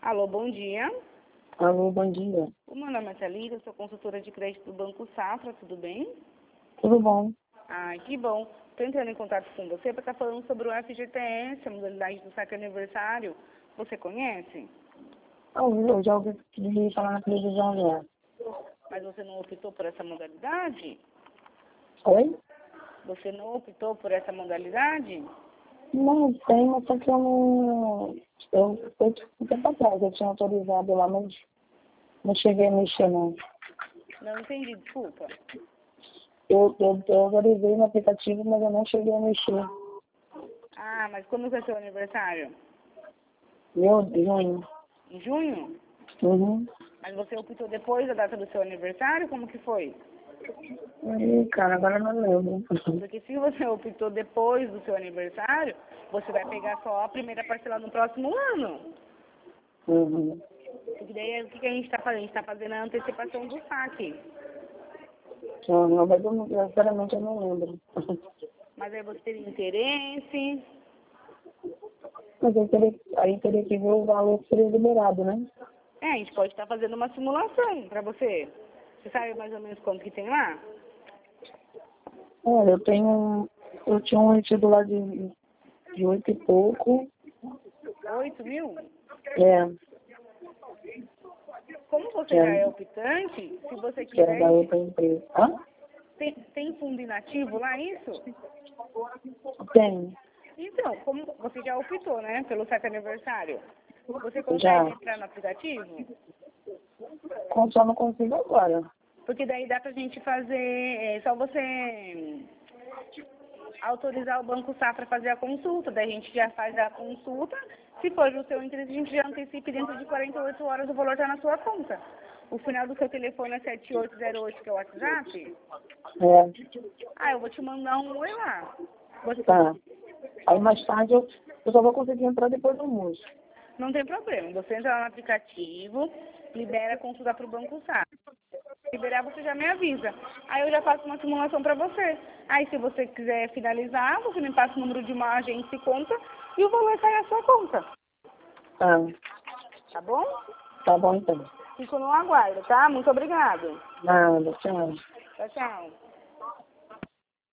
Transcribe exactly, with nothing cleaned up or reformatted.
Alô, bom dia. Alô, bom dia. O meu nome é Thalita, eu sou consultora de crédito do Banco Safra, tudo bem? Tudo bom? Ah, que bom. Estou entrando em contato com você para estar falando sobre o F G T S, a modalidade do saque aniversário. Você conhece? Eu, eu já ouvi ouvi falar na televisão já. Mas você não optou por essa modalidade? Oi? Você não optou por essa modalidade? Não, tem, mas só que eu não... Eu, eu, um tempo atrás eu tinha autorizado lá, mas não cheguei a mexer, não. Não entendi, desculpa. Eu, eu, eu autorizei no aplicativo, mas eu não cheguei a mexer. Ah, mas quando é seu aniversário? Meu, junho. Em junho? Uhum. Mas você optou depois da data do seu aniversário? Como que foi? Aí, cara, agora eu não lembro. Porque se você optou depois do seu aniversário, você vai pegar só a primeira parcela no próximo ano. Uhum. Porque daí o que que a gente está fazendo? A gente está fazendo a antecipação do saque. Não, mas eu, não- sinceramente eu não lembro. Mas aí você teria interesse. Mas eu teria, aí teria que ver o valor que seria liberado, né? É, a gente pode estar fazendo uma simulação para você. Você sabe mais ou menos quanto que tem lá? Olha, eu tenho... Eu tinha um retido lá de, de oito e pouco. Oito mil? É, Como você que já era, é optante, se você que era quiser, da a gente- outra empresa. Hã? tem, tem fundo inativo lá, isso? Tem, Então, como você já optou, né, pelo saque aniversário, você já. consegue entrar no aplicativo? Como só não consigo agora. Porque daí dá pra gente fazer, é só você autorizar o Banco Safra a fazer a consulta, daí a gente já faz a consulta, se for do seu interesse a gente já antecipa e dentro de quarenta e oito horas o valor está na sua conta. O final do seu telefone é sete oito zero oito, que é o WhatsApp? É, Ah, eu vou te mandar um oi lá. Você tá. Aí mais tarde eu, eu só vou conseguir entrar depois do almoço. não tem problema, você entra lá no aplicativo, libera a consulta para o Banco Safra. Liberar, você já me avisa. Aí eu já faço uma simulação para você. Aí se você quiser finalizar, você me passa o número de uma agência e conta e o valor cai na sua conta. Tá, Tá bom? tá bom então. Fico no aguardo, tá? Muito obrigado. Nada, tchau. Tchau, tchau.